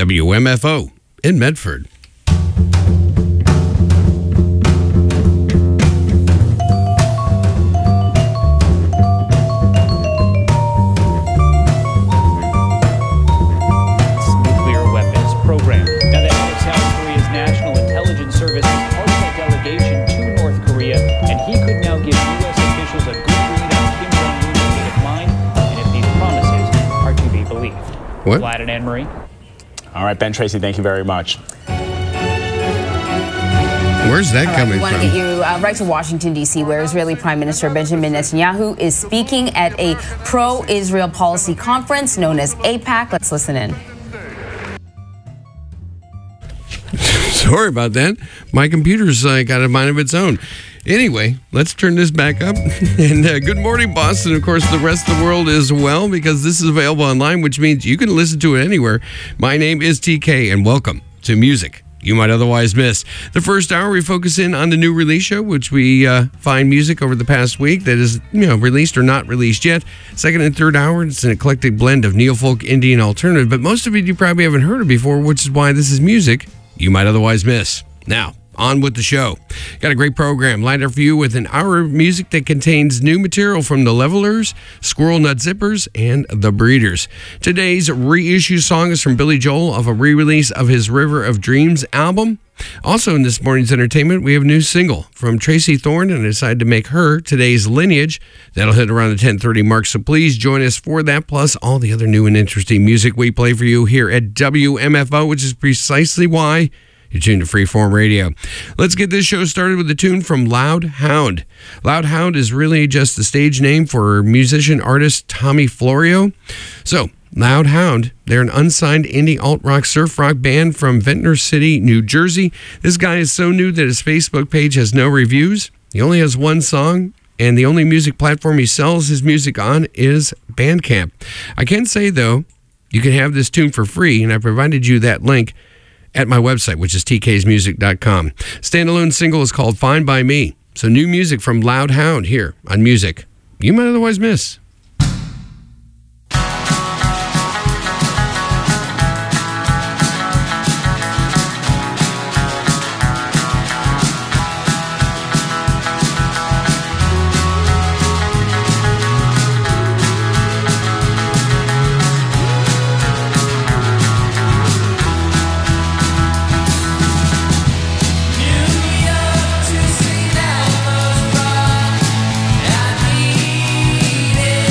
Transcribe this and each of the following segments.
WMFO in Medford. Nuclear weapons program. Now, the head of South Korea's National Intelligence Service is part of a delegation to North Korea, and he could now give U.S. officials a good read on Kim Jong-un's state of mind and if these promises are to be believed. What? Vlad and Anne-Marie. All right, Ben Tracy, thank you very much. Where's that coming We want to from? get you right to Washington, D.C., where Israeli Prime Minister Benjamin Netanyahu is speaking at a pro-Israel policy conference known as AIPAC. Let's listen in. Sorry about that. My computer's got a mind of its own. Anyway, let's turn this back up. And good morning, Boston. Of course, the rest of the world as well, because this is available online, which means you can listen to it anywhere. My name is TK, and welcome to Music You Might Otherwise Miss. The first hour, we focus in on the new release show, which we find music over the past week that is, released or not released yet. Second and third hour, it's an eclectic blend of neo-folk, indie, and alternative, but most of it you probably haven't heard of before, which is why this is Music You Might Otherwise Miss. Now, on with the show. Got a great program lined up for you with an hour of music that contains new material from the Levelers, Squirrel Nut Zippers, and the Breeders. Today's reissue song is from Billy Joel of a re-release of his River of Dreams album. Also in this morning's entertainment, we have a new single from Tracy Thorn, and I decided to make her today's Lineage. That'll hit around the 10:30 mark, so please join us for that, plus all the other new and interesting music we play for you here at WMFO, which is precisely why you're tuned to Freeform Radio. Let's get this show started with a tune from Loud Hound. Loud Hound is really just the stage name for musician artist Tommy Florio. So, Loud Hound, they're an unsigned indie alt-rock surf rock band from Ventnor City, New Jersey. This guy is so new that his Facebook page has no reviews. He only has one song, and the only music platform he sells his music on is Bandcamp. I can say, though, you can have this tune for free, and I provided you that link at my website, which is tksmusic.com. Standalone single is called Fine By Me. So new music from Loud Hound here on Music You Might Otherwise Miss. To see that was wrong, I need it.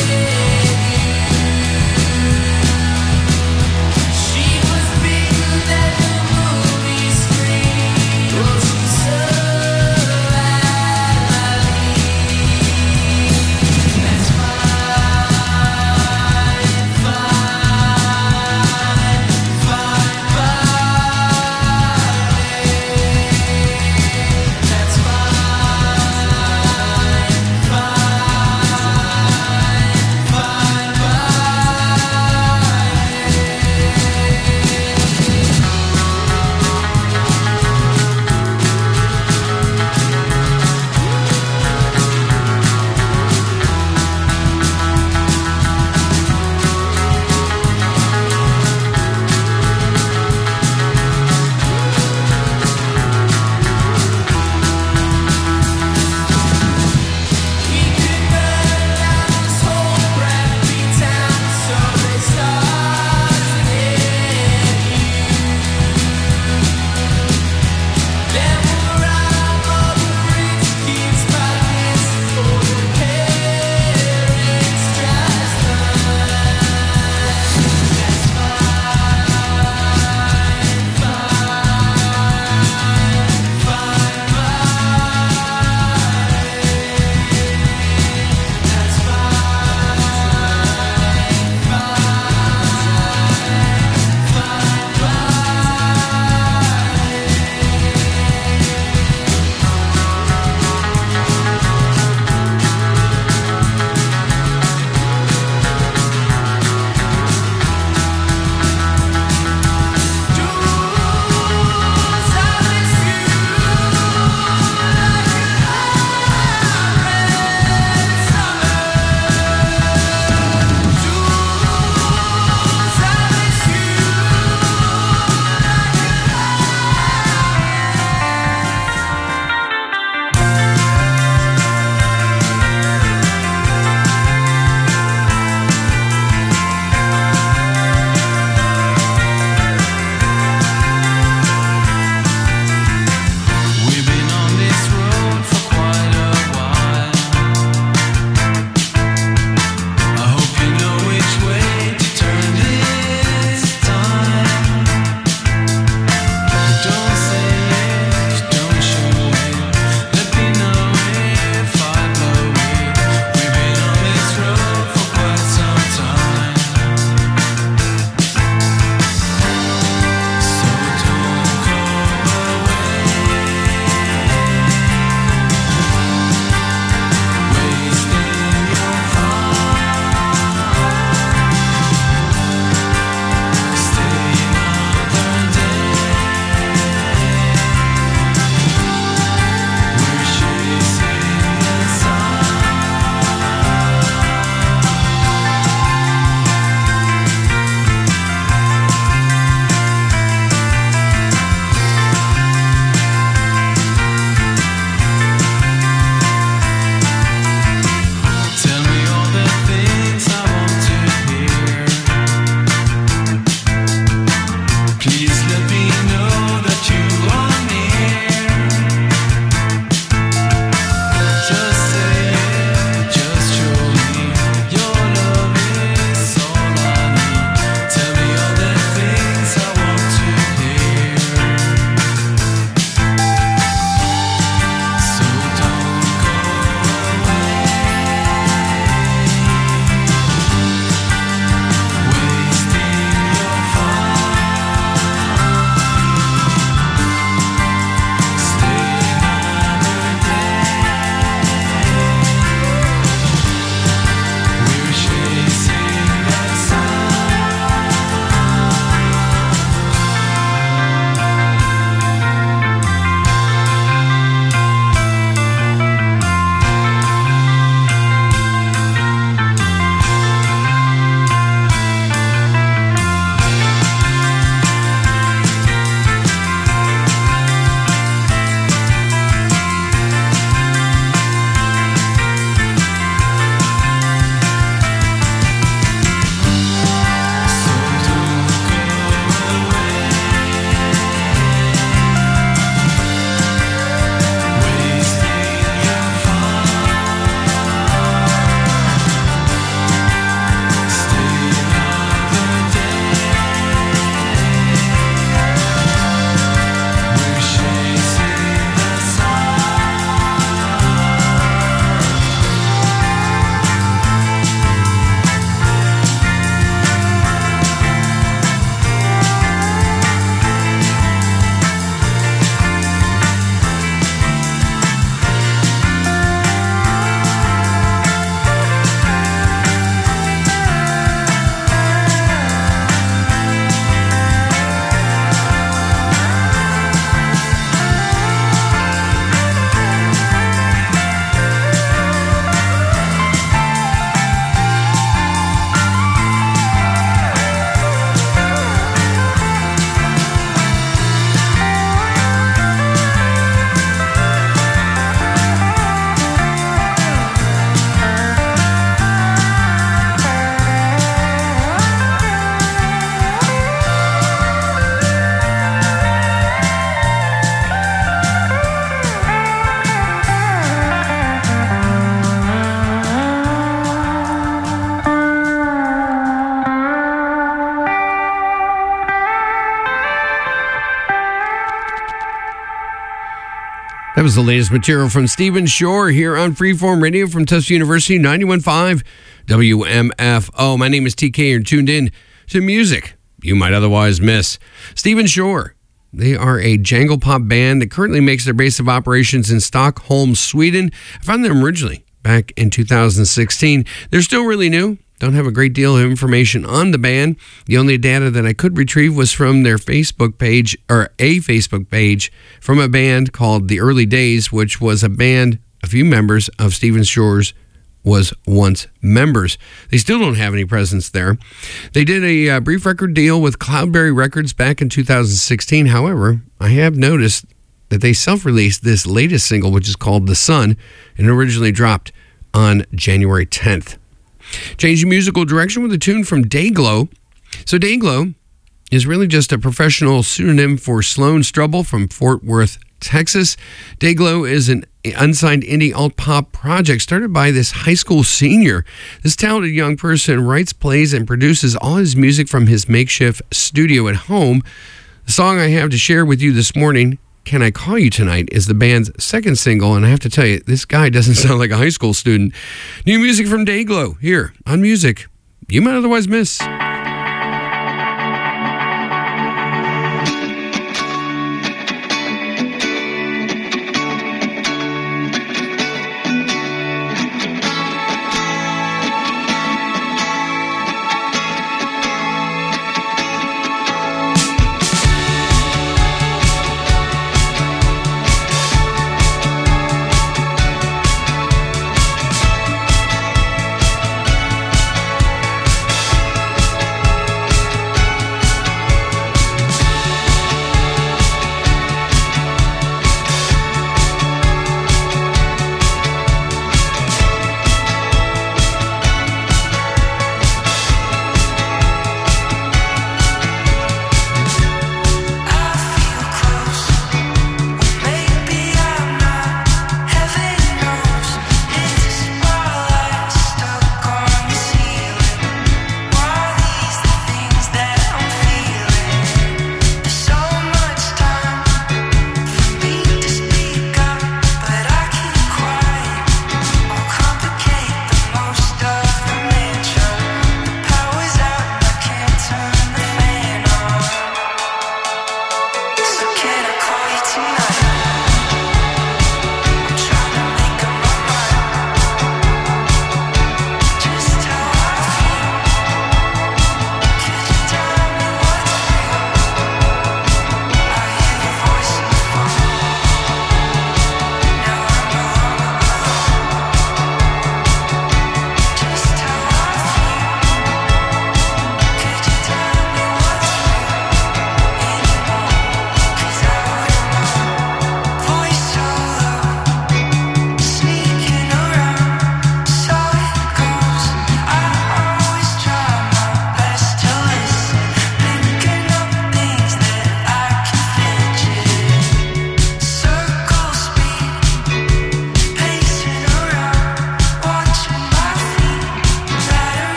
was the latest material from Stephen Shore here on Freeform Radio from Tufts University, 91.5 WMFO. My name is TK. You're tuned in to music you might otherwise miss. Stephen Shore. They are a jangle pop band that currently makes their base of operations in Stockholm, Sweden. I found them originally back in 2016. They're still really new. Don't have a great deal of information on the band. The only data that I could retrieve was from their Facebook page, or a Facebook page from a band called The Early Days, which was a band a few members of Stephen Shore's was once members. They still don't have any presence there. They did a brief record deal with Cloudberry Records back in 2016. However, I have noticed that they self-released this latest single, which is called The Sun, and originally dropped on January 10th. Changing musical direction with a tune from Dayglow. So Dayglow is really just a professional pseudonym for Sloan Strubble from Fort Worth, Texas. Dayglow is an unsigned indie alt-pop project started by this high school senior. This talented young person writes, plays, and produces all his music from his makeshift studio at home. The song I have to share with you this morning, Can I Call You Tonight, is the band's second single, and I have to tell you, this guy doesn't sound like a high school student. New music from Dayglow here on Music You Might Otherwise Miss.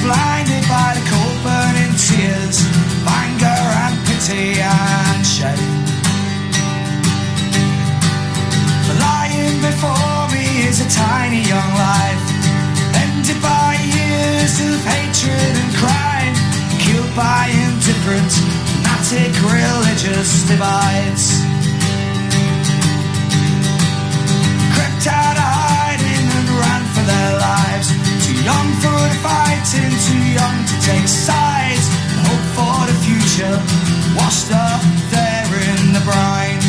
blinded by the cold burning tears of anger and pity and shame. For lying before me is a tiny young life, ended by years of hatred and crime, killed by indifferent, fanatic religious divides. Crept out of hiding and ran for their lives, too young for the fighting, too young to take sides. Hope for the future, washed up there in the brine.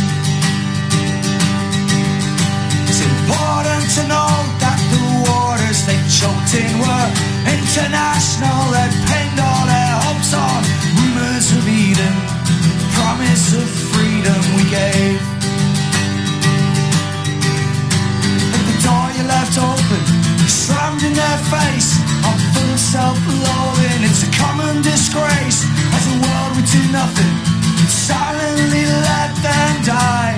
It's important to know that the waters they choked in were international. They pinned all their hopes on rumors of Eden, promise of freedom we gave. But the door you left open, slammed in their face, I'm full of self-loathing. It's a common disgrace as a world would do nothing, silently let them die.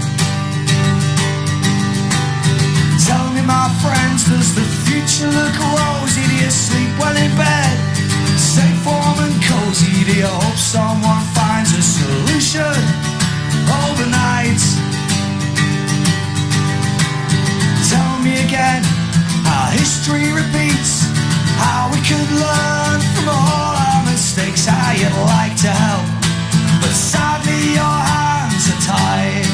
Tell me, my friends, does the future look rosy? Do you sleep well in bed, safe, warm and cozy? Do you hope someone finds a solution overnight? Tell me again how history repeats, how we could learn from all our mistakes, how you'd like to help, but sadly your hands are tied.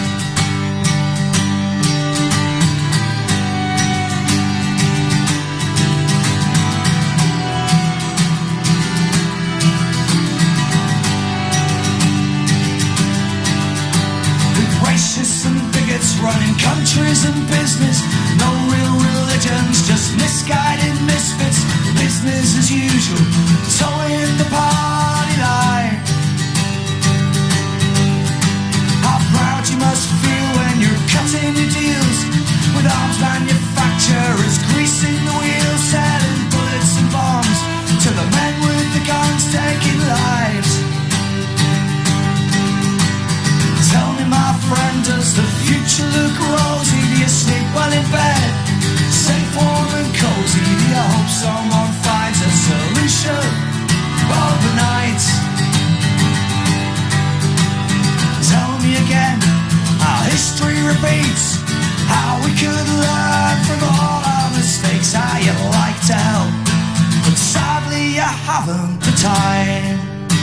Racists and bigots running countries and business, no real religions, just misguided misfits. Business as usual, towing the party line. How proud you must feel when you're cutting your deals with arms manufacturers, greasing the wheels, selling bullets and bombs to the men with the guns taking lives. Tell me, my friend, does the future look rosy? Do you sleep well in bed, safe, warm and cozy? Do you hope someone finds a solution overnight? Tell me again how history repeats, how we could learn from all our mistakes, how you'd like to help, but sadly you haven't the time.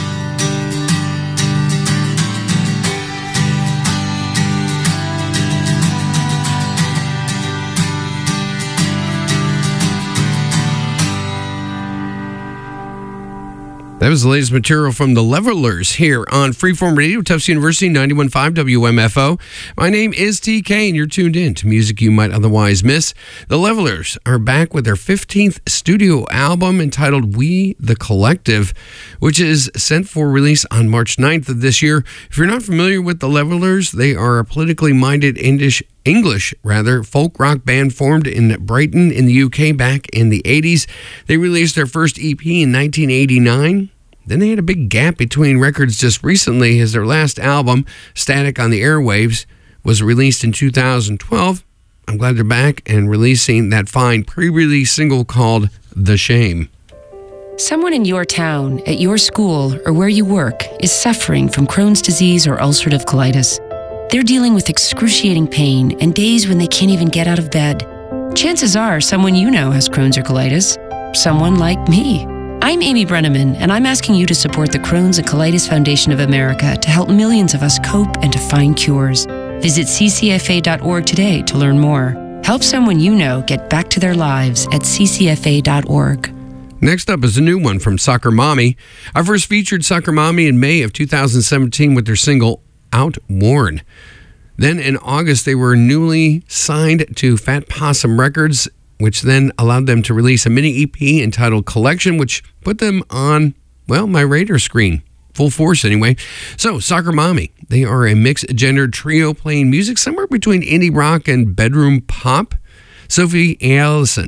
That was the latest material from the Levelers here on Freeform Radio, Tufts University, 91.5 WMFO. My name is TK, and you're tuned in to music you might otherwise miss. The Levelers are back with their 15th studio album entitled We the Collective, which is set for release on March 9th of this year. If you're not familiar with the Levelers, they are a politically minded English folk rock band formed in Brighton in the UK back in the 80s. They released their first EP in 1989. Then they had a big gap between records just recently, as their last album, Static on the Airwaves, was released in 2012. I'm glad they're back and releasing that fine pre-release single called The Shame. Someone in your town, at your school, or where you work is suffering from Crohn's disease or ulcerative colitis. They're dealing with excruciating pain and days when they can't even get out of bed. Chances are someone you know has Crohn's or colitis. Someone like me. I'm Amy Brenneman, and I'm asking you to support the Crohn's and Colitis Foundation of America to help millions of us cope and to find cures. Visit ccfa.org today to learn more. Help someone you know get back to their lives at ccfa.org. Next up is a new one from Soccer Mommy. I first featured Soccer Mommy in May of 2017 with their single Outworn. Then in August, they were newly signed to Fat Possum Records, which then allowed them to release a mini EP entitled Collection, which put them on, well, my radar screen. Full force, anyway. So, Soccer Mommy, they are a mixed-gender trio playing music somewhere between indie rock and bedroom pop. Sophie Allison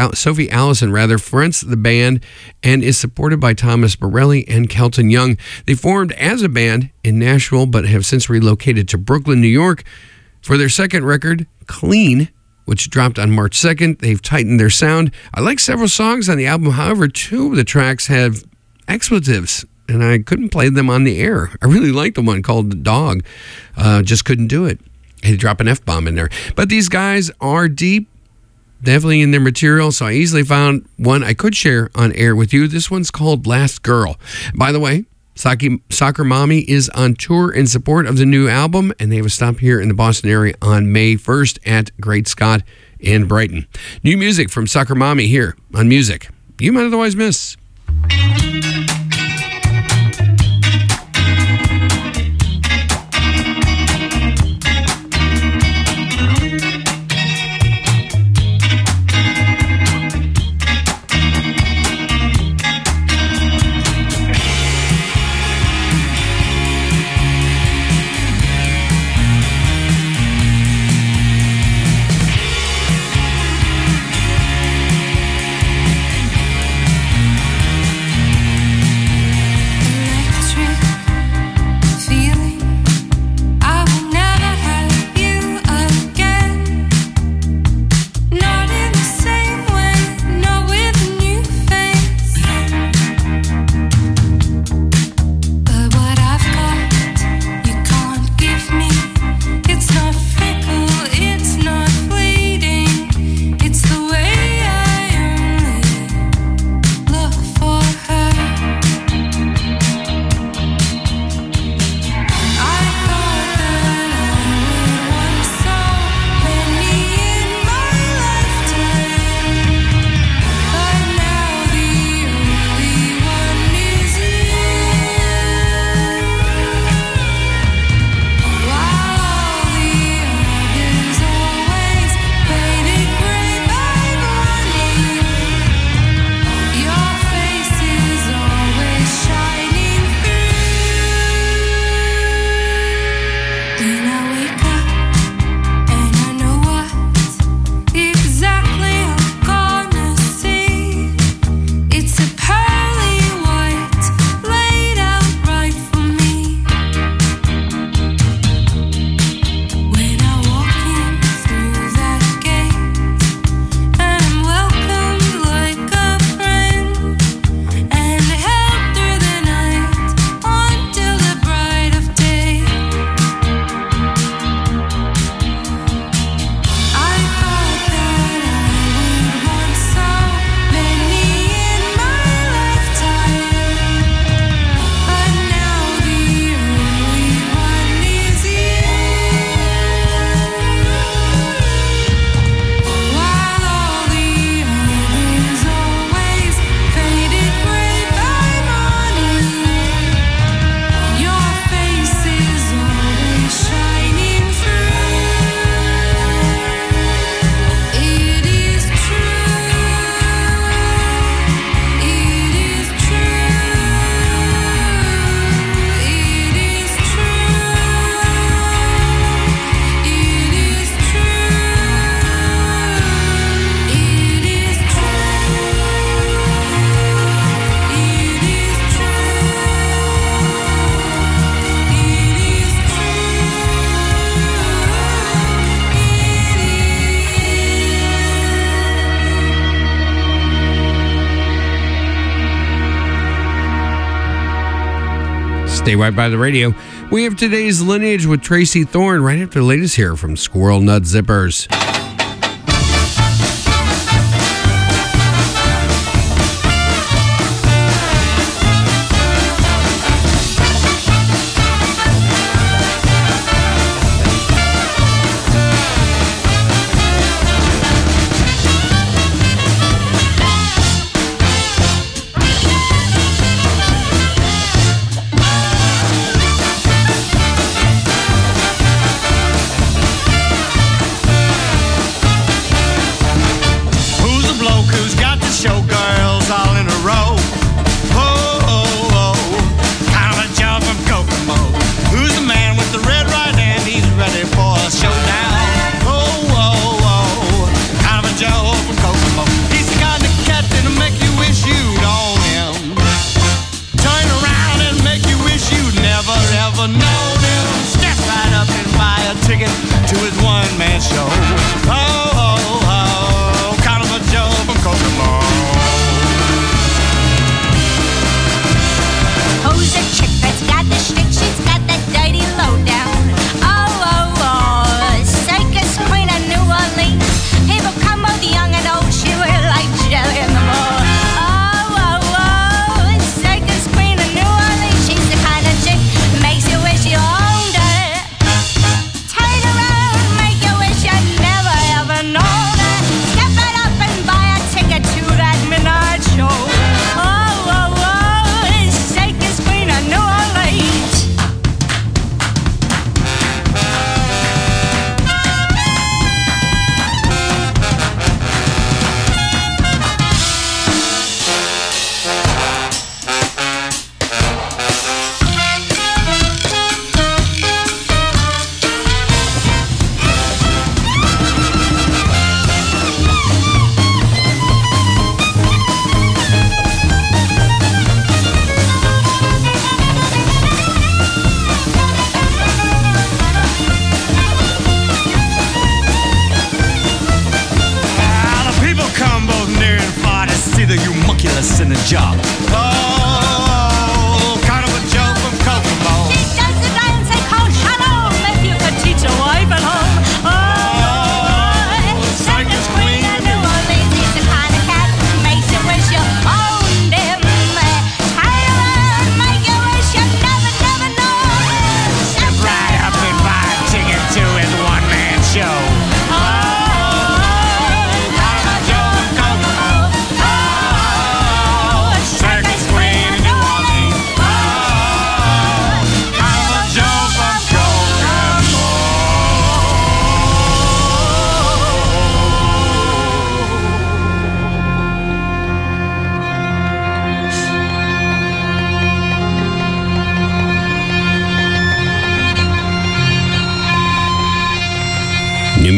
fronts the band and is supported by Thomas Borelli and Kelton Young. They formed as a band in Nashville, but have since relocated to Brooklyn, New York. For their second record, Clean, which dropped on March 2nd. They've tightened their sound. I like several songs on the album. However, 2 of the tracks have expletives, and I couldn't play them on the air. I really like the one called The Dog. Just couldn't do it. I had to drop an F-bomb in there. But these guys are deep, definitely in their material, so I easily found one I could share on air with you. This one's called Last Girl. By the way, Soccer Mommy is on tour in support of the new album, and they have a stop here in the Boston area on May 1st at Great Scott in Brighton. New music from Soccer Mommy here on Music You Might Otherwise Miss. Stay right by the radio. We have today's Lineage with Tracy Thorn right after the latest here from Squirrel Nut Zippers. To his one-man show. Oh,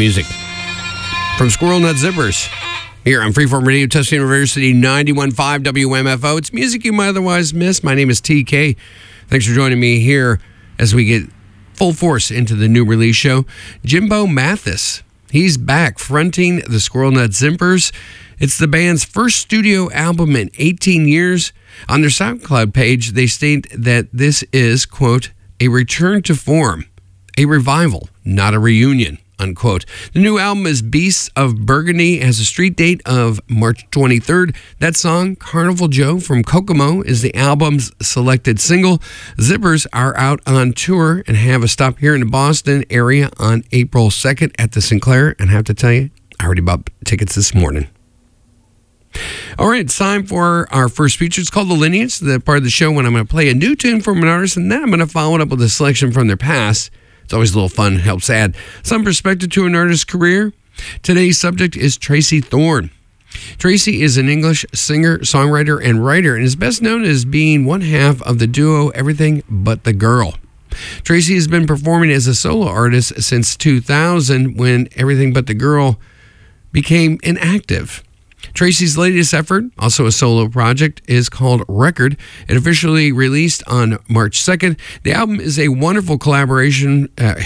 music from Squirrel Nut Zippers here on Freeform Radio, Tustin University 91.5 WMFO. It's music you might otherwise miss. My name is TK. Thanks for joining me here as we get full force into the new release show. Jimbo Mathis, he's back fronting the Squirrel Nut Zippers. It's the band's first studio album in 18 years. On their SoundCloud page, they state that this is, quote, a return to form, a revival, not a reunion, unquote. The new album is Beasts of Burgundy, has a street date of March 23rd. That song, Carnival Joe from Kokomo, is the album's selected single. Zippers are out on tour and have a stop here in the Boston area on April 2nd at the Sinclair. And I have to tell you, I already bought tickets this morning. All right, it's time for our first feature. It's called The Lineage, the part of the show when I'm going to play a new tune from an artist, and then I'm going to follow it up with a selection from their past. It's always a little fun, helps add some perspective to an artist's career. Today's subject is Tracey Thorn. Tracey is an English singer, songwriter, and writer, and is best known as being one half of the duo Everything But the Girl. Tracey has been performing as a solo artist since 2000, when Everything But the Girl became inactive. Tracey's latest effort, also a solo project, is called Record. It officially released on March 2nd. The album is a wonderful collaboration,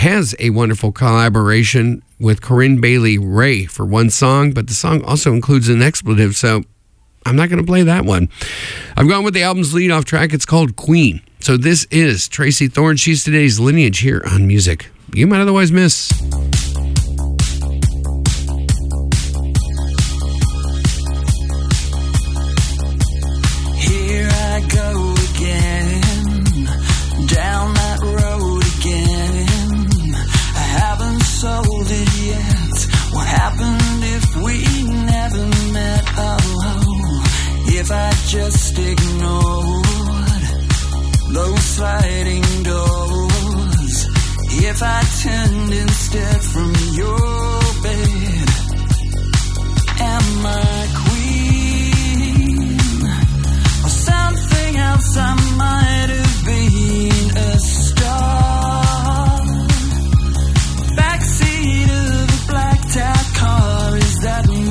with Corinne Bailey Ray for one song, but the song also includes an expletive, so I'm not going to play that one. I've gone with the album's lead-off track. It's called Queen. So this is Tracey Thorn. She's today's Lineage here on Music You Might Otherwise Miss. If I just ignored those sliding doors, if I turned instead from your bed, am I queen or something else? I might have been a star. Backseat of a blacked out car, is that me?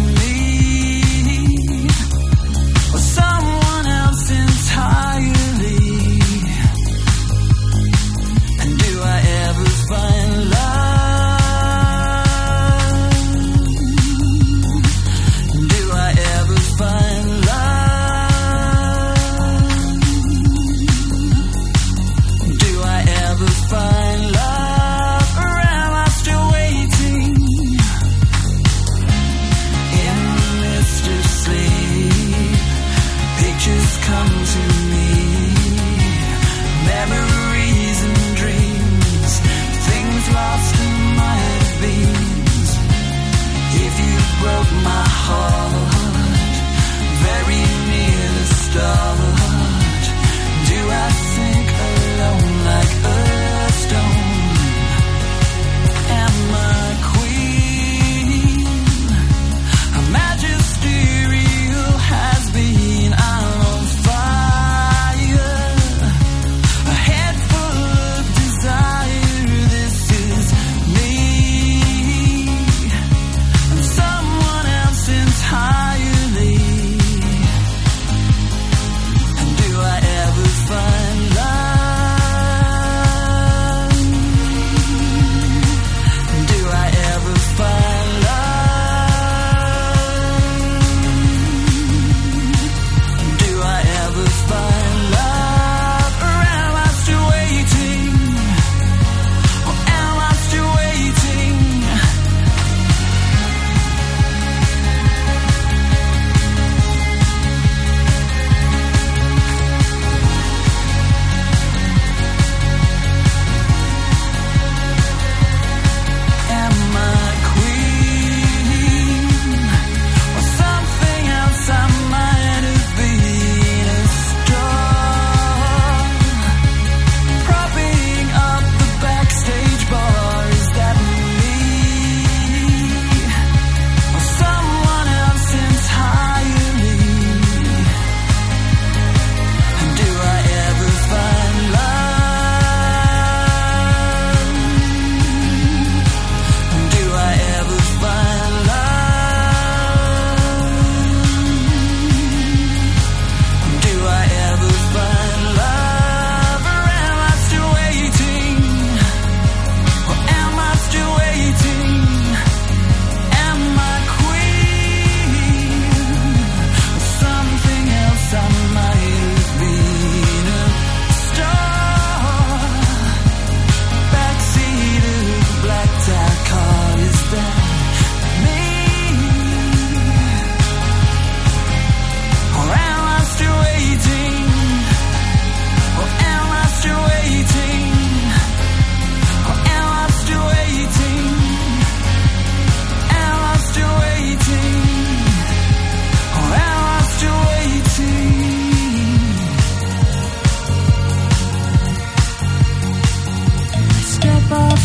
Someone else entirely. And do I ever find love?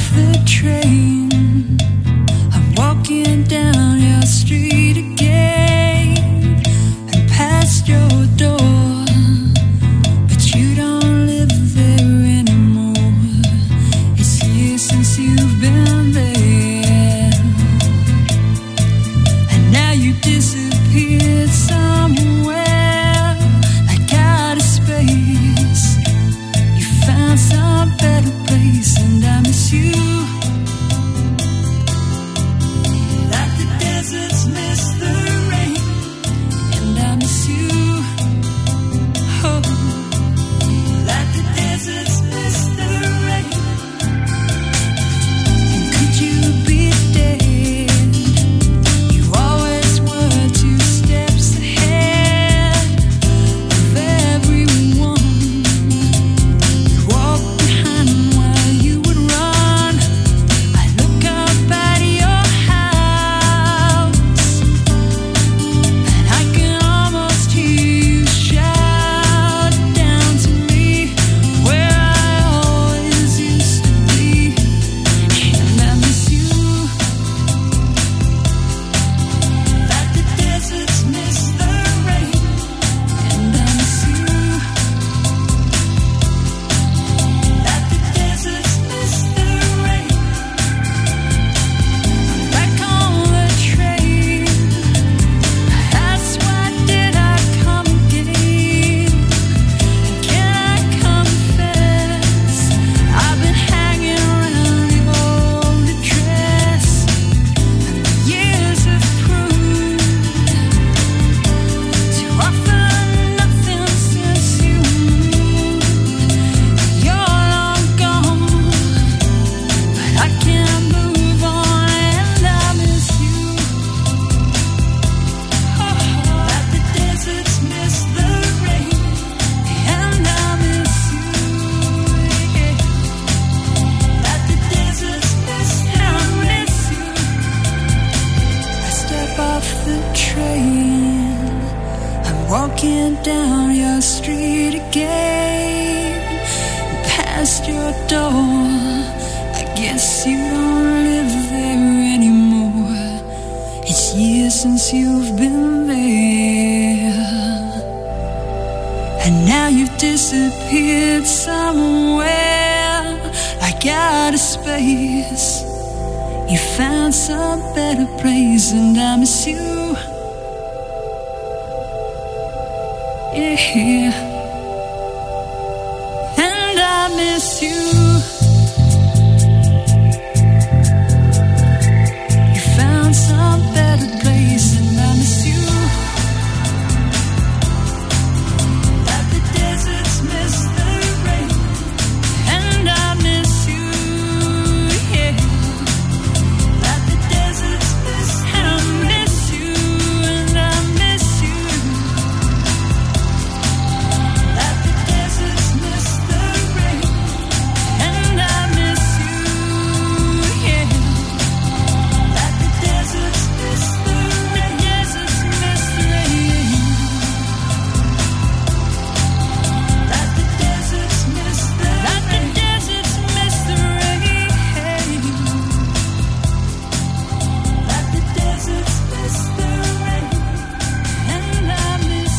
the train. I'm walking down your street again and past your door, but you don't live there anymore. It's years since you've been there, and now you disappeared somewhere like out of space. You found some better place, and I miss you like the deserts miss the rain, and I miss you, oh, like the deserts miss the rain. And could you be dead? You always were 2 steps ahead of everyone. You walk behind them while you would run. I look up at your house, and I can almost hear you shout down to me where I always used to be. And I miss you like the deserts miss the rain, and I miss you like the deserts miss the rain. Back on the train, that's why did I come again? Can I confess, I've been hanging around the old address, and the years have proved to offer nothing since you moved. You're long gone, but I can't move on, and I miss you. Like the deserts miss the rain, and I miss you. Like the deserts miss the rain. I step off the train, I'm walking down your street again, past your door. I guess you don't live there anymore. It's years since you've been there, and now you've disappeared somewhere like out of space. You found some better place, and I miss you. Yeah, and I miss you. You found some better place, and I miss you. Like the deserts miss the rain, and I miss you. Yeah, like the deserts miss, and I miss you, and I miss you. Like the deserts miss the rain, and I miss you. Yeah, like the deserts miss the rain, deserts miss the rain. Like the deserts miss the rain, like the deserts miss the rain. Like the deserts miss the rain, and I miss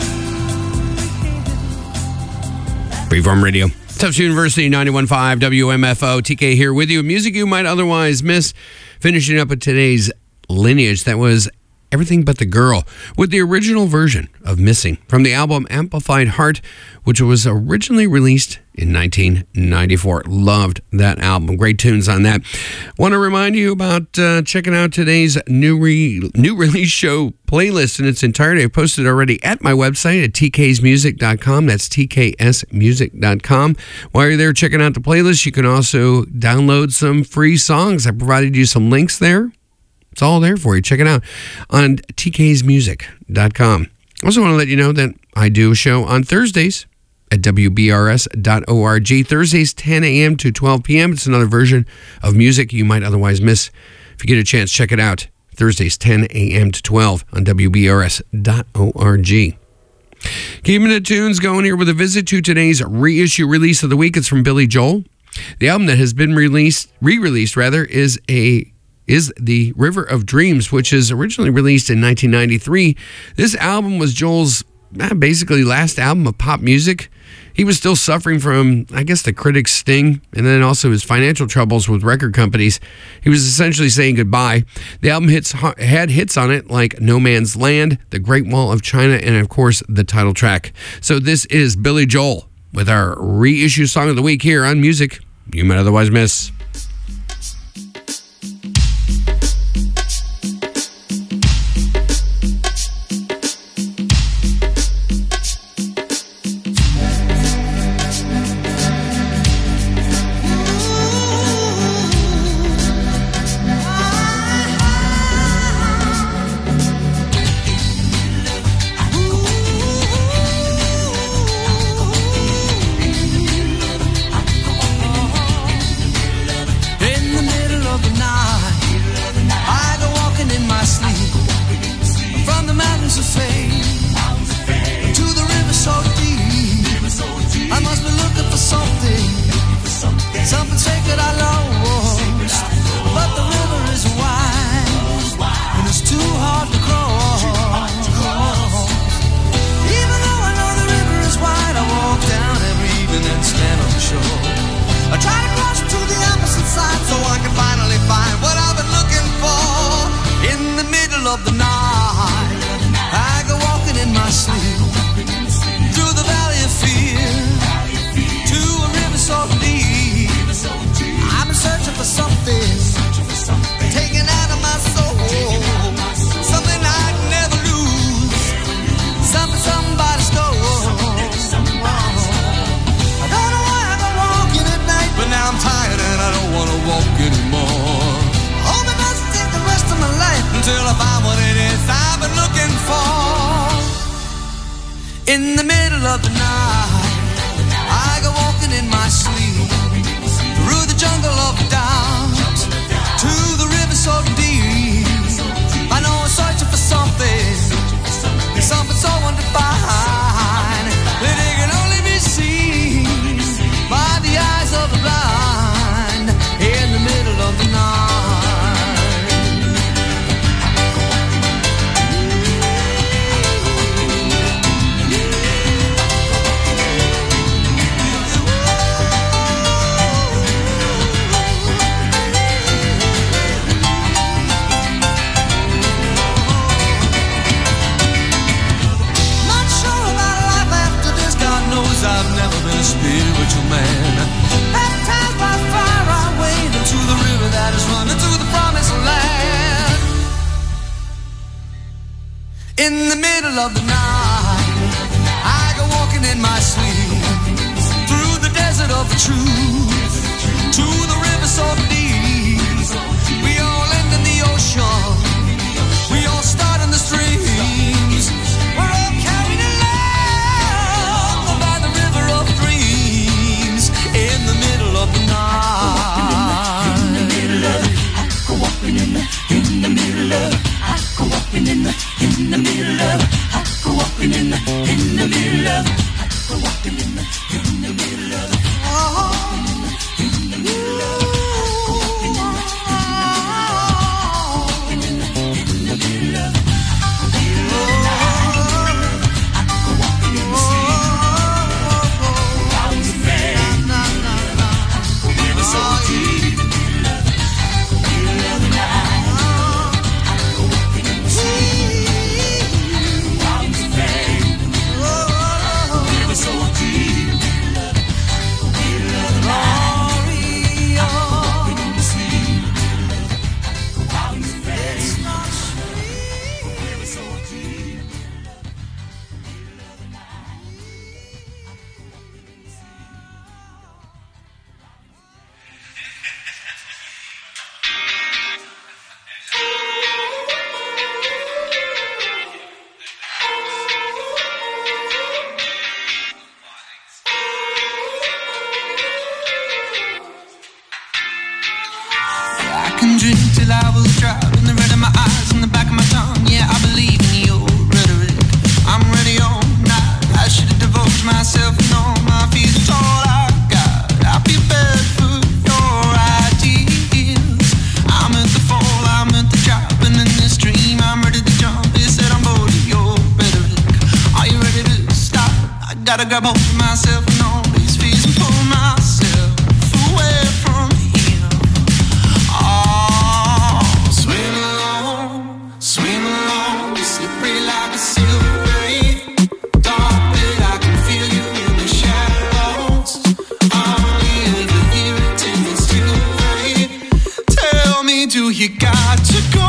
you. Freeform Radio. Tufts University 91.5 WMFO. TK here with you. Music you might otherwise miss. Finishing up with today's lineage. That was Everything But the Girl with the original version of Missing from the album Amplified Heart, which was originally released in 1994. Loved that album. Great tunes on that. Want to remind you about checking out today's new release show playlist in its entirety. I posted already at my website at tksmusic.com. That's tksmusic.com. While you're there checking out the playlist, you can also download some free songs. I provided you some links there. It's all there for you. Check it out on tksmusic.com. Also want to let you know that I do a show on Thursdays at wbrs.org. Thursdays, 10 a.m. to 12 p.m. It's another version of music you might otherwise miss. If you get a chance, check it out. Thursdays, 10 a.m. to 12 on wbrs.org. Keeping the tunes going here with a visit to today's reissue release of the week. It's from Billy Joel. The album that has been re-released is The River of Dreams, which is originally released in 1993. This album was Joel's basically last album of pop music. He was still suffering from, I guess, the critics' sting, and then also his financial troubles with record companies. He was essentially saying goodbye. The album had hits on it like No Man's Land, The Great Wall of China, and of course, the title track. So this is Billy Joel with our reissue song of the week here on Music You Might Otherwise Miss. In the middle of the night, I go walking in my sleep through the jungle of doubt to the river so deep. I know I'm searching for something so undefined that it can only be seen by the eyes of the blind. In the middle of the night. I've never been a spiritual man. Baptized by fire, I wade into the river that is running to the promised land. In the middle of the night, I go walking in my sleep through the desert of the truth to the river so deep. We all end in the ocean. We all start in the streams. We're all carried along by the river of dreams. In the middle of the night. In the middle of it, I go walking in the middle of it. I go walking in the middle of it. I go walking in the middle of it. I go walking in the middle of it. In the middle of it. Myself and all my fears are all I got. I feel bad for grab hold of myself and all these fears and pull myself away from here. Oh, swim along, slippery like a silver wave. Dark, but I can feel you in the shadows. Only ever hear it till it's too late. Tell me, do you got to go?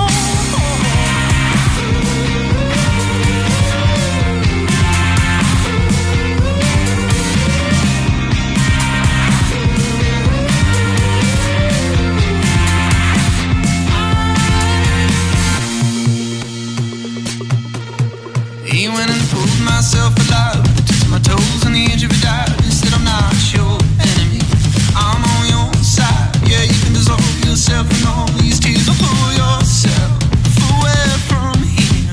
He went and pulled myself alive, touched my toes on the edge of a dive. He said I'm not your enemy, I'm on your side. Yeah, you can dissolve yourself in all these tears, or pull yourself away from here.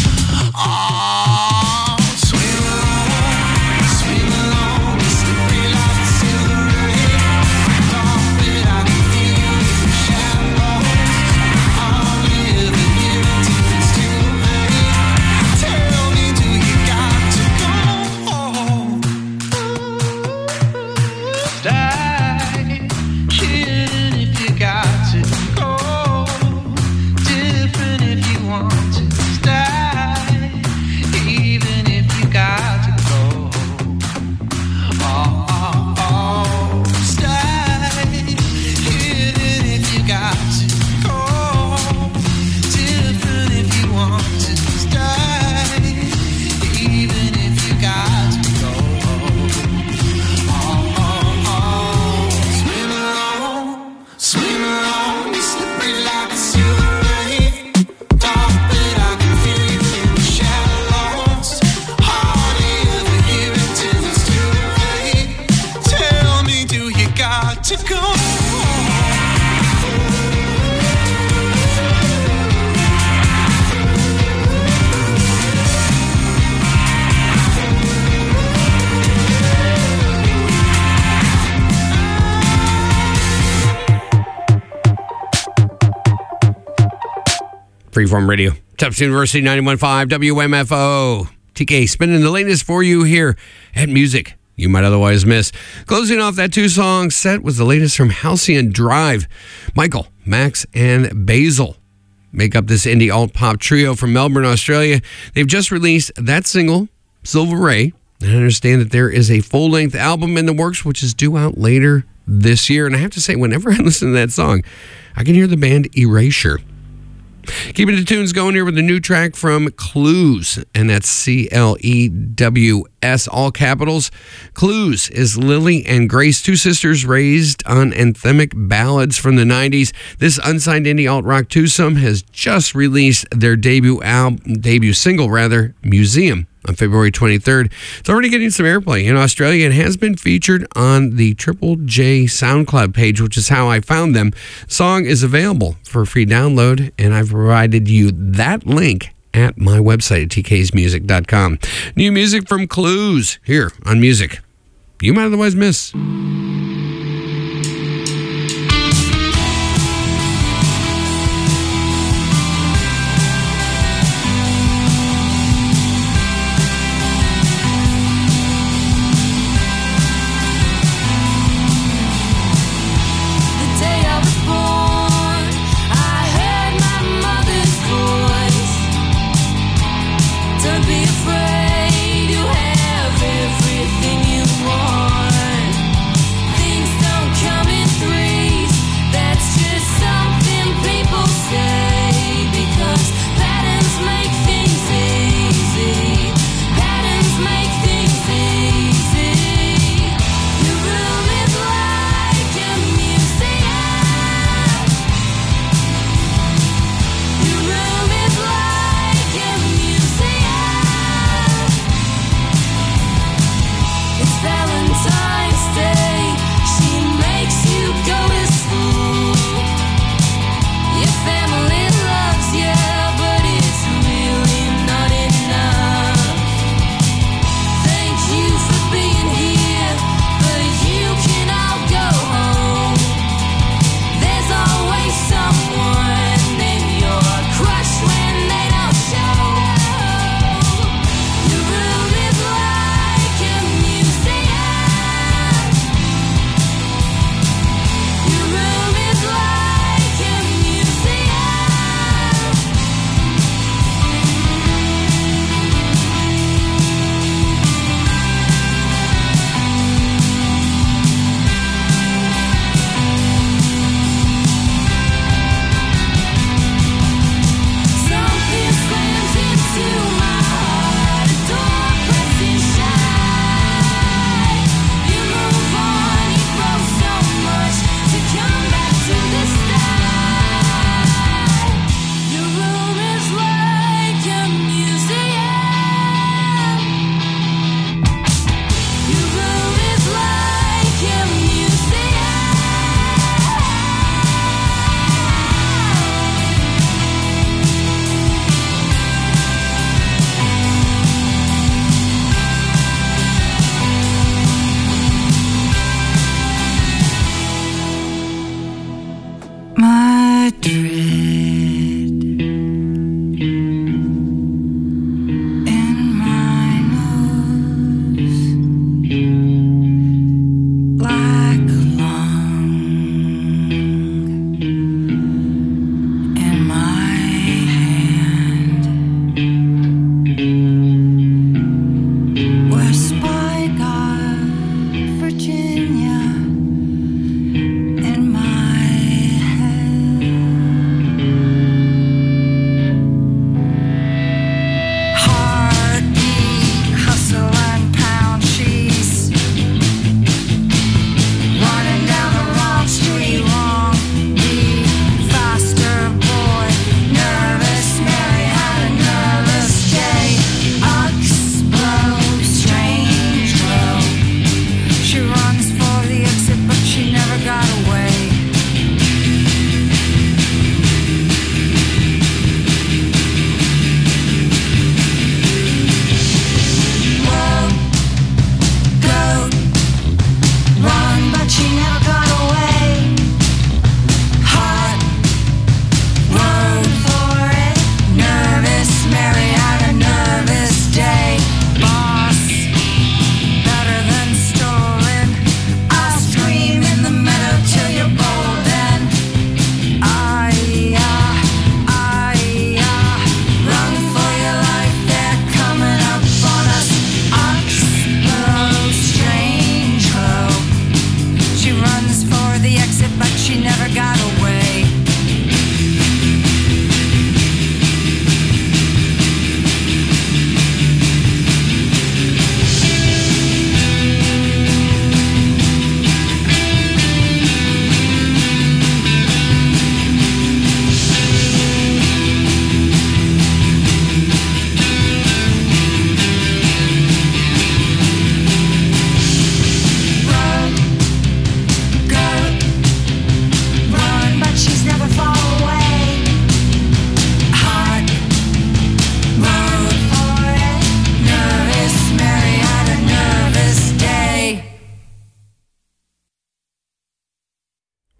Oh, swim along, slippery like a silver wave. Dark, but I can feel you in the shadows. Only ever hear it till it's too late. Tell me, do you got to go? Die, killing if you got to go. Different if you want to die, even if you got to go. Oh, stay, killing if you got to go. Different if you want to stay, even if you got to go. Swim along, slippery like a silver wave. Dark, but I can feel you in the shallows. Hardly ever hear it till it's too late. Tell me, do you got to go? Freeform Radio, Tufts University 91.5 WMFO. TK spinning the latest for you here at Music You Might Otherwise Miss. Closing off that two-song set was the latest from Halcyon Drive. Michael, Max, and Basil make up this indie alt-pop trio from Melbourne, Australia. They've just released that single, Silver Ray, and I understand that there is a full-length album in the works, which is due out later this year. And I have to say, whenever I listen to that song, I can hear the band Erasure. Keeping the tunes going here with a new track from Clues, and that's CLEWS, all capitals. Clues is Lily and Grace, two sisters raised on anthemic ballads from the 90s. This unsigned indie alt-rock twosome has just released their debut single, Museum, on February 23rd. It's already getting some airplay in Australia and has been featured on the Triple J SoundCloud page, which is how I found them. The song is available for free download, and I've provided you that link at my website at tksmusic.com. New music from Clues here on Music You Might Otherwise Miss. Afraid you have everything you want.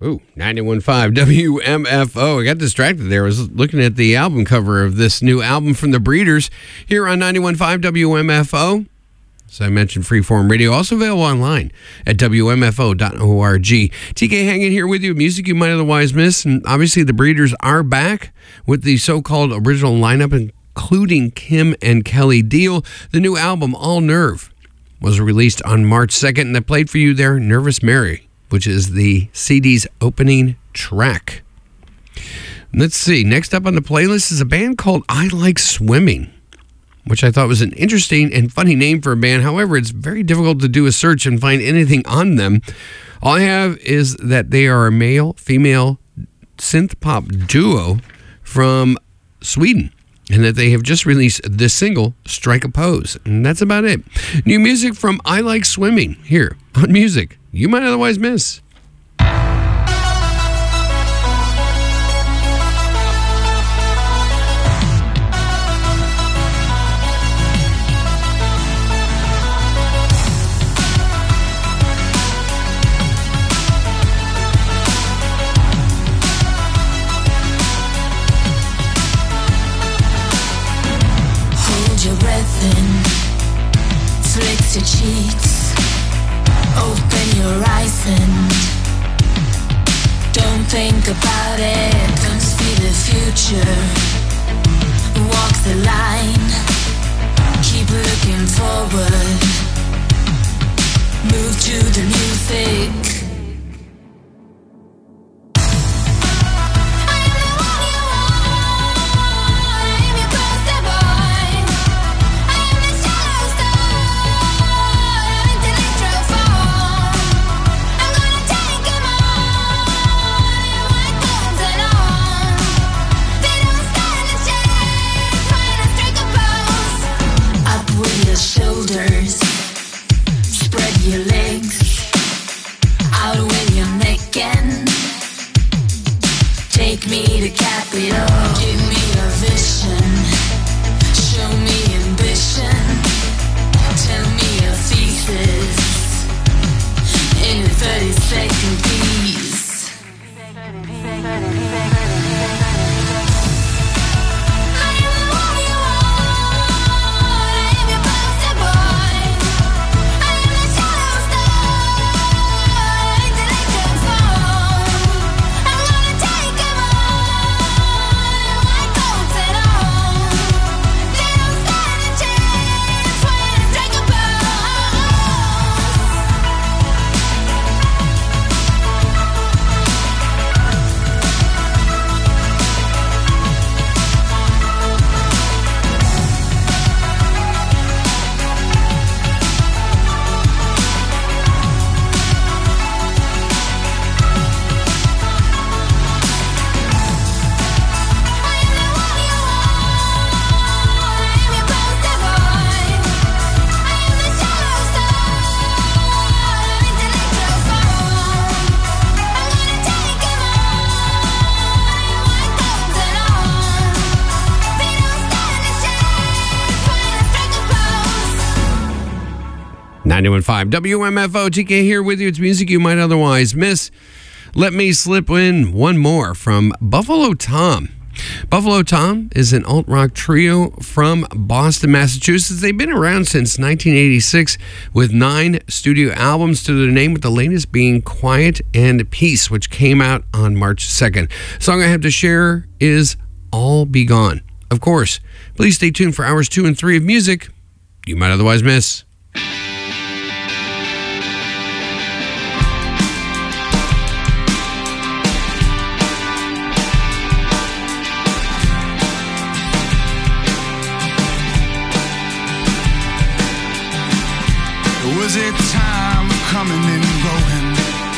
Ooh, 91.5 WMFO. I got distracted there. I was looking at the album cover of this new album from the Breeders here on 91.5 WMFO. As I mentioned, Freeform Radio, also available online at WMFO.org. TK hanging here with you, music you might otherwise miss. And obviously, the Breeders are back with the so-called original lineup, including Kim and Kelly Deal. The new album, All Nerve, was released on March 2nd, and I played for you there, Nervous Mary, which is the CD's opening track. Let's see. Next up on the playlist is a band called I Like Swimming, which I thought was an interesting and funny name for a band. However, it's very difficult to do a search and find anything on them. All I have is that they are a male-female synth pop duo from Sweden, and that they have just released this single, Strike a Pose. And that's about it. New music from I Like Swimming here on Music You Might Otherwise Miss. Flick your cheeks, open your eyes and don't think about it. Don't see the future, walk the line, keep looking forward, move to the music. Shoulders, spread your legs, out with your neck and take me to Capitol. Give me a vision, show me ambition, tell me your thesis in a 30-second piece. WMFO, TK here with you. It's music you might otherwise miss. Let me slip in one more from Buffalo Tom. Buffalo Tom is an alt-rock trio from Boston, Massachusetts. They've been around since 1986 with 9 studio albums to their name, with the latest being Quiet and Peace, which came out on March 2nd. The song I have to share is All Be Gone. Of course, please stay tuned for hours 2 and 3 of music you might otherwise miss. Was it time coming and going?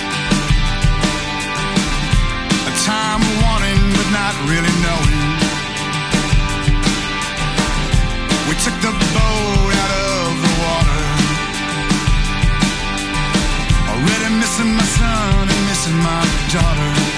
A time wanting but not really knowing. We took the boat out of the water. Already missing my son and missing my daughter.